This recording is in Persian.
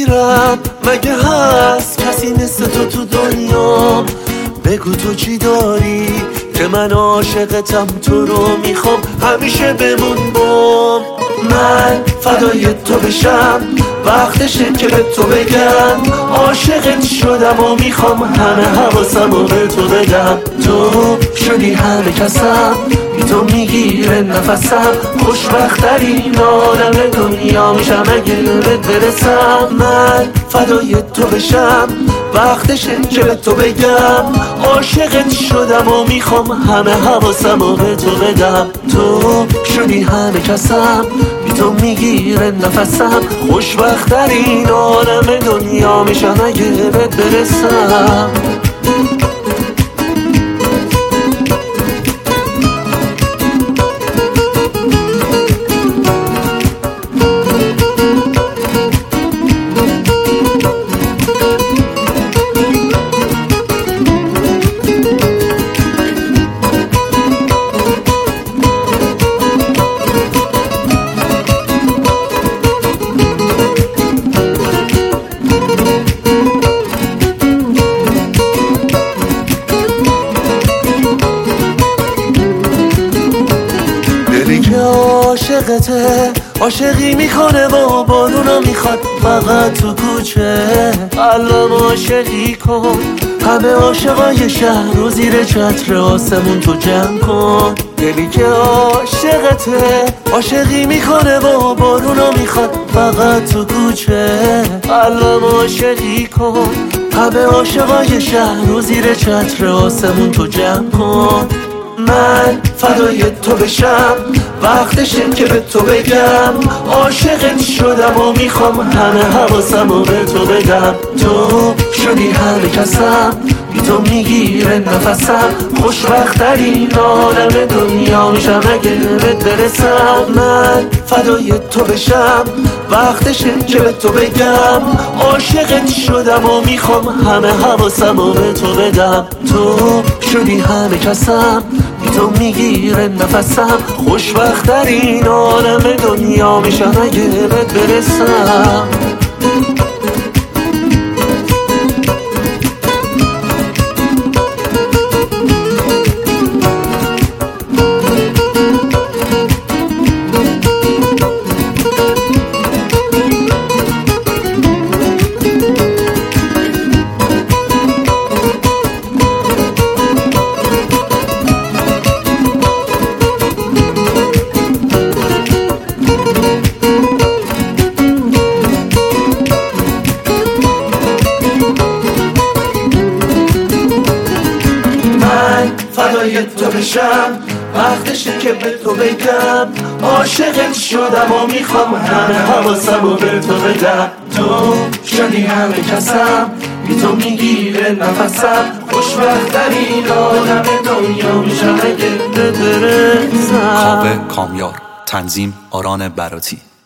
میرم، مگه هست کسی مثل تو دنیا؟ بگو تو چی داری که من عاشقتم، تو رو میخوام همیشه بمون بام. من فدای تو بشم، وقتشه که به تو بگم عاشقت شدم و میخوام همه حواسم رو به تو بدم. تو شدی همه کسم، بی تو میگیره نفسم، خوشبخت‌ترین آدم دنیا میشم اگه بهت برسم. من فدای تو بشم، وقتشه که به تو بگم عاشقت شدم و میخوام همه حواسم رو به تو بدم. تو شدی همه کسم، بی تو میگیره نفسم، خوشبخت‌ترین آدم دنیا میشم اگه بهت برسم. عاشقته، عاشقی میکنه و بارونو میخواد فقط تو کوچه. قلبم عاشقی کن، همه عاشقای شهر رو زیر چتر آسمون تو جمع کن. دلی که عاشقته، عاشقی میکنه و بارونو میخواد فقط تو کوچه. قلبم عاشقی کن، همه عاشقای شهر رو زیر چتر آسمون تو جمع کن. من فدای تو بشم، وقتشه که به تو بگم عاشقت شدم و میخوام همه حواسم رو به تو بدم. تو شدی همه کسم، بی تو میگیره نفسم، خوشبخت‌ترین آدم دنیا میشم اگه بهت برسم. من فدای تو بشم، وقتشه که به تو بگم عاشقت شدم و میخوام همه حواسم رو به تو بدم. تو شدی همه کسم، بی تو میگیره نفسم، خوشبخت‌ترین آدم دنیا میشم اگه بهت برسم. فدای تو بشم، وقتشه که به تو بگم عاشقت شدم و میخوام همه حواسم رو به تو بدم. تو شدی همه کسم، بی تو میگیره نفسم، خوشبخت‌ترین آدم دنیا میشم اگه بهت برسم. کاوه کامیار، تنظیم آران براتی.